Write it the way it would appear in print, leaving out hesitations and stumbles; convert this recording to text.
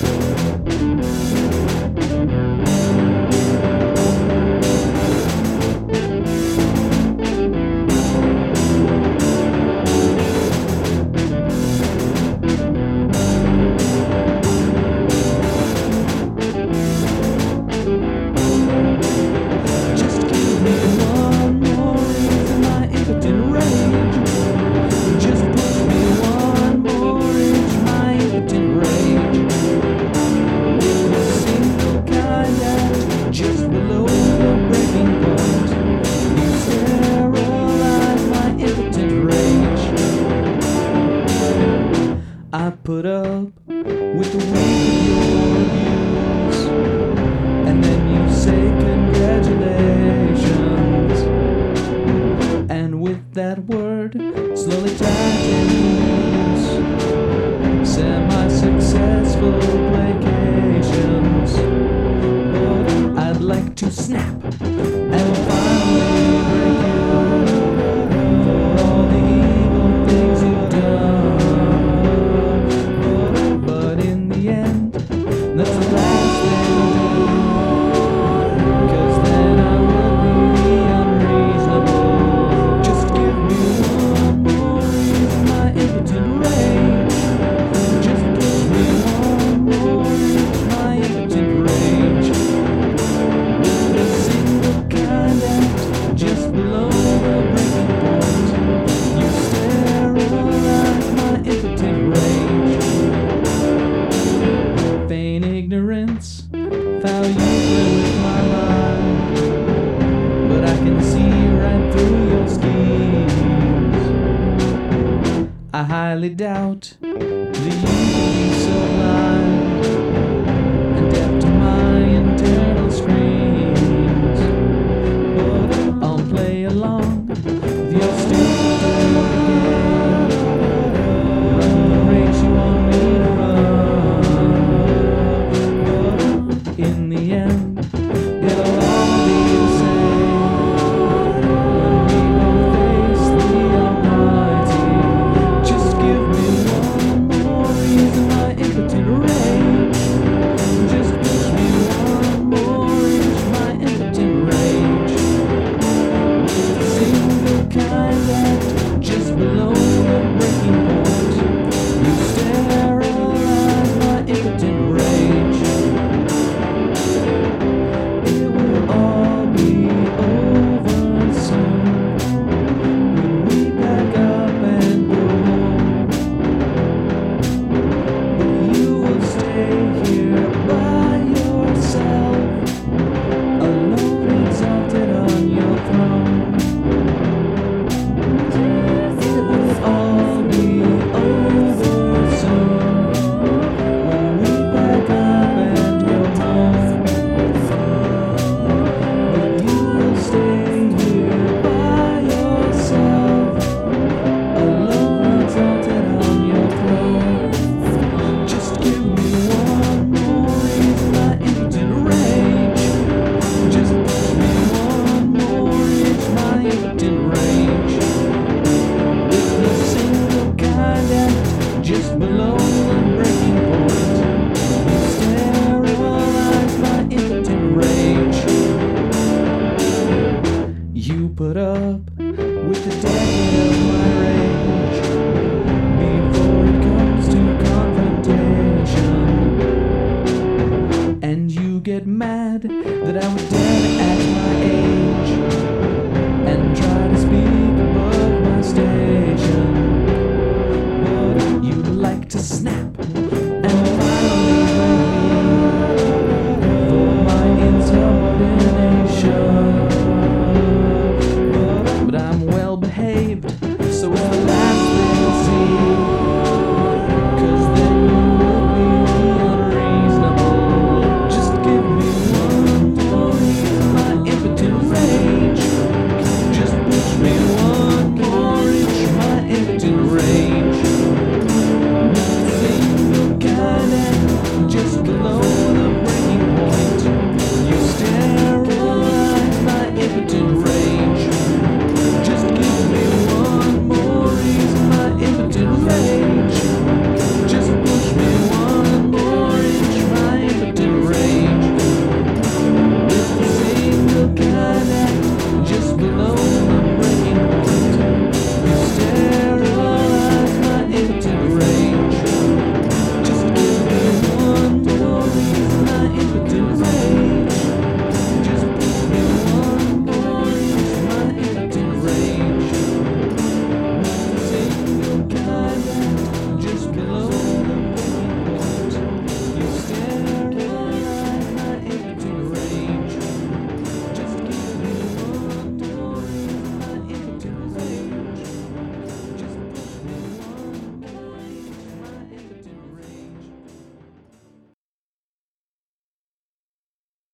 I put up with the weight of your abuse, and then you say congratulations, and with that word slowly tattoos semi-successful placations. But I'd like to snap and finally break you for all the evil things you've done. That's the last thing to do, 'cause then I will be unreasonable. Just give me one more reason, my impotent rage. Just give me one more reason, my impotent rage. With a single kind act just below the breaking point, you sterilize my impotent rage. Vain ignorance, foul you play with my mind, but I can see right through your schemes. I highly doubt